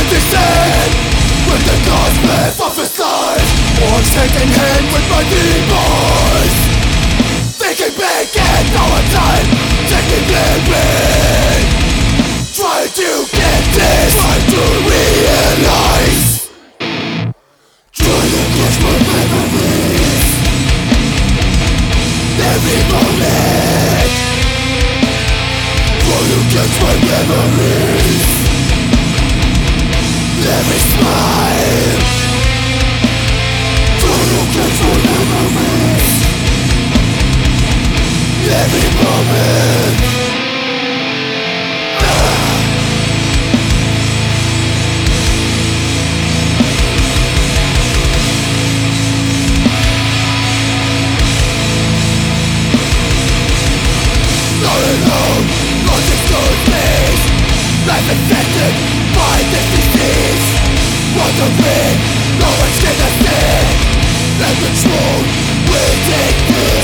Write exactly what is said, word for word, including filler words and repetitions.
descend with the cosmic of his life. Walks hand in hand with my demons, thinking big and our time taking living. Trying to get this, trying to realize. Trying to catch my memories every moment. Trying to catch my memories every smile. Trying to catch my memories every moment. Life infected by this disease. Wondering, no one's gonna stand and control. We take this.